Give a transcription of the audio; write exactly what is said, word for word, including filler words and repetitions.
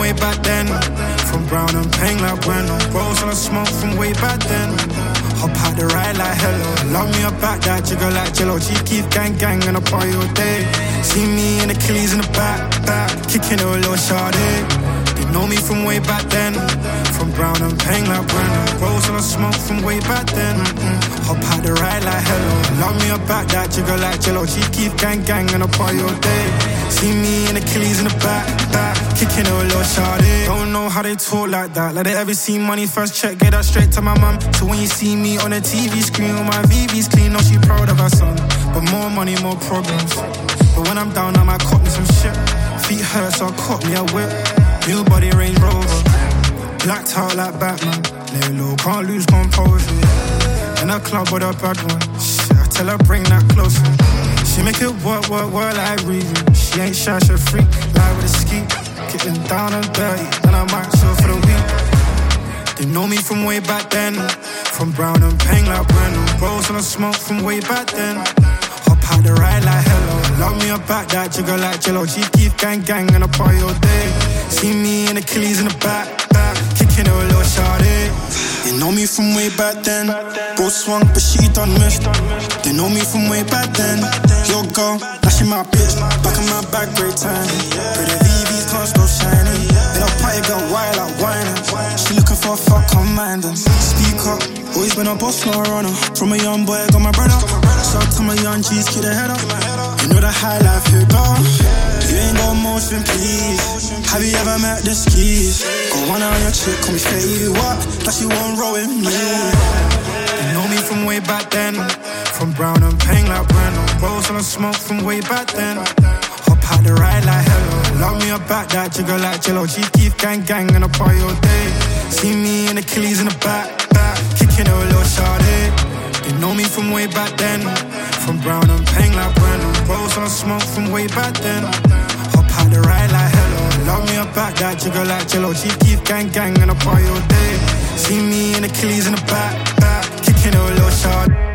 way back then. From brown and pink like when I'm rolls on a smoke from way back then. Hop out the ride like hello. Love me up back that jiggle like jello. G Keith gang gang and I party all day. See me in the Achilles in the back, back. Kicking a little shawty. They know me from way back then. From brown and pink like when I'm rolls on a smoke from way back then. Mm-mm. Hop out the ride like hello. Love me up back that jiggle like jello. G Keith gang gang and I party all day. See me in the Achilles in the back, back. Kicking a little shawty. Don't know how they talk like that. Like they ever see money first check, get that straight to my mum. So when you see me on a T V screen with my V V's clean, know she proud of her son. But more money, more problems. But when I'm down, I might cop me some shit. Feet hurt, so I cop me a whip. New body Range Rover. Blacked out like Batman. Lay low, can't lose composure. In a club with a bad one. Shit, I tell her bring that closer. She make it work, work, work like Regan. She ain't shy, she a freak, lie with a ski. Getting down and dirty, and I might show for the week. They know me from way back then. From brown and pink like Brennan. Rolls on a smoke from way back then. Hop out the ride like hello. Love me up back that jiggle like jello. G Keith gang gang and I party all day. See me in the Achilles in the back, back. Kicking a little shawty. They know me from way back then. Bro swung, but she done missed. They know me from way back then. Yo girl, now she my bitch. Back in my back, great time. Pretty V V's can't stop shining. Then I party girl wild like whining. She looking for a fuck, come mind them. Speak up, always been a boss, no runner. From a young boy, got my brother. So I tell my young G's, keep the head up. You know the high life here, dog. You ain't got motion, please. Have you ever met the skis? Got one on your chick, call me Fetty, what? That she won't roll with me. You know me from way back then. From brown and pink like Brennan. Rolls on a smoke from way back then. Hop out the ride like hello. Love me up back that jiggle like jello. G Keith gang gang and I party all day. See me in the Achilles in the back, back. Kicking a little shawty. They know me from way back then. From brown and pink like Brennan. Rolls on a smoke from way back then. Hop out the ride like hello. Love me up back that jiggle like jello. G Keith gang gang and I party all day. See me in the Achilles in the back, back. Kicking a little shawty.